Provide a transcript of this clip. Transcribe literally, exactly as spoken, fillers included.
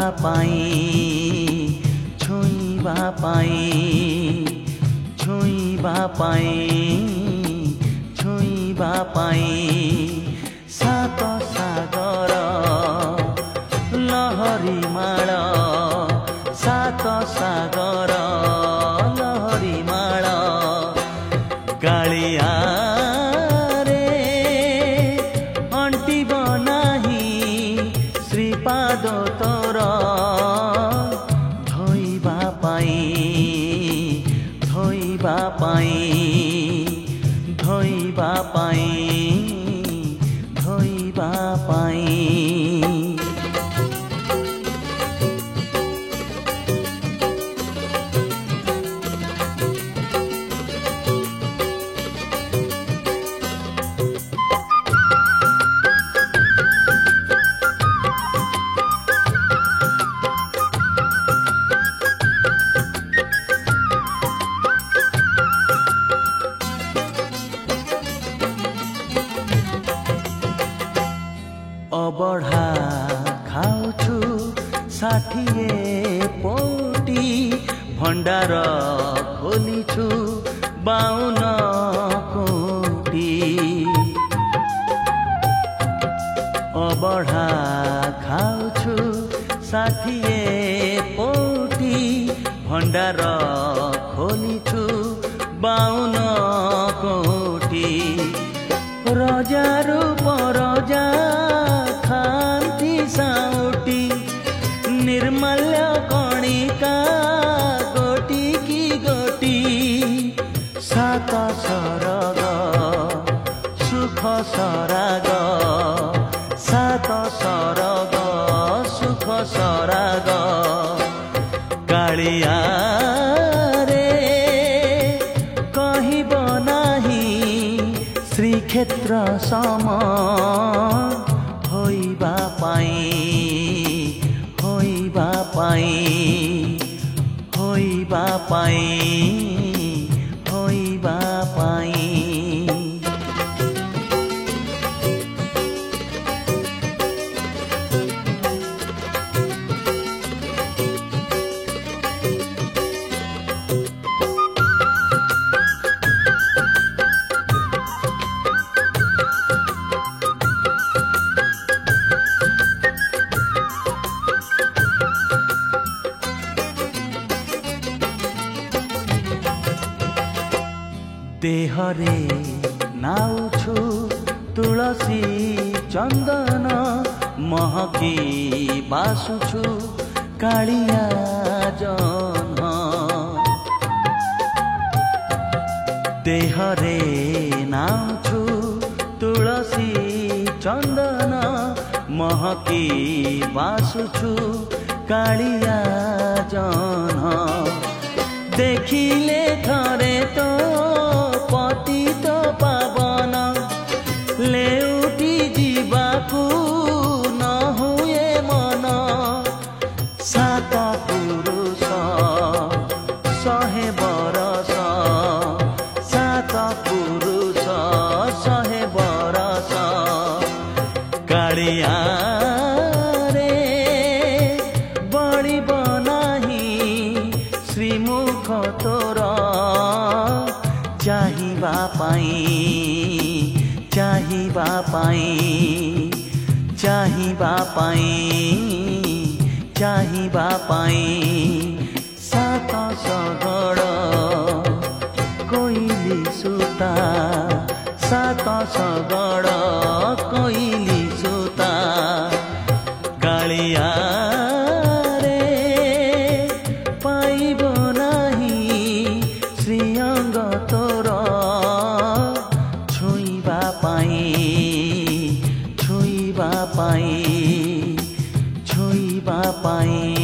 ପାଇଁ ଛୁଇଁବା ପାଇଁ ଛୁଇଁବା ପାଇଁ ଛୁଇଁବା ପାଇଁ ସାତ ସାଗର ଲହରୀ ମାଳ ସାତ ସାଗର ଲହରୀ ମାଳ କାଳିଆ ରେ ଅଣ୍ଟିବ ନାହିଁ ଶ୍ରୀପାଦ ତୋର ଧୋଇବା ପାଇଁ ଧୋଇବା ପାଇଁ ଧୋଇବା ପାଇଁ ଧୋଇବା ପାଇଁ ଅବଢ଼ା ଖାଉଛୁ ଷାଠିଏ ପଉଟି ଭଣ୍ଡାର ଖୋଲିଛୁ ବାଉନ କୋଟି ଅବଢ଼ା ଖାଉଛୁ ଷାଠିଏ ପଉଟି ଭଣ୍ଡାର ଖୋଲିଛୁ ବାଉନ କୋଟି ରଜାରୁ ପରଜା ଖାନ୍ତି ସାଉଟି ନିର୍ମାଲ୍ୟ କଣିକା ଗୋଟି କି ଗୋଟି ସାତ ସରଗ ସୁଖ ସରାଗ ସାତ ସରଗ ସୁଖ ସରାଗ କାଳିଆ ରେ କହିବ ନାହିଁ ଶ୍ରୀକ୍ଷେତ୍ର ସମ ହୋଇବା ପାଇଁ ହୋଇବା ପାଇଁ ହୋଇବା ପାଇଁ ହୋଇବା ପାଇଁ ଦେହରେ ନାଉଛୁ ତୁଳସୀ ଚନ୍ଦନ ମହକି ବାସୁଛୁ କାଳିଆ ଜହ୍ନ ଦେହରେ ନାଉଛୁ ତୁଳସୀ ଚନ୍ଦନ ମହକି ବାସୁଛୁ କାଳିଆ ଜହ୍ନ ଦେଖିଲେ ଥରେ ତ ପତିତ ପାବନ ଲେଉଟି ଯିବାକୁ ନ ହୁଏ ମନ ସାତ ପୁରୁଷ ଶହେ ବରଷ ସାତ ପୁରୁଷ ଶହେ ବରଷ କାଳିଆ ରେ ବଳିବ ନାହିଁ ଶ୍ରୀମୁଖ ତୋର ଚାହିଁବା ପାଇଁ ଚାହିଁବା ପାଇଁ ଚାହିଁବା ପାଇଁ ଚାହିଁବା ପାଇଁ ସାତ ସଗଡ଼ କୋଇଲି ସୂତା ସାତ ସଗଡ଼ କୋଇଲି ସୂତା କାଳିଆ ରେ ପାଇବ ନାହିଁ ଶ୍ରୀଅଙ୍ଗ ତୋର ଛୁଇଁବା ପାଇଁ ଛୁଇଁବା ପାଇଁ ଛୁଇଁବା ପାଇଁ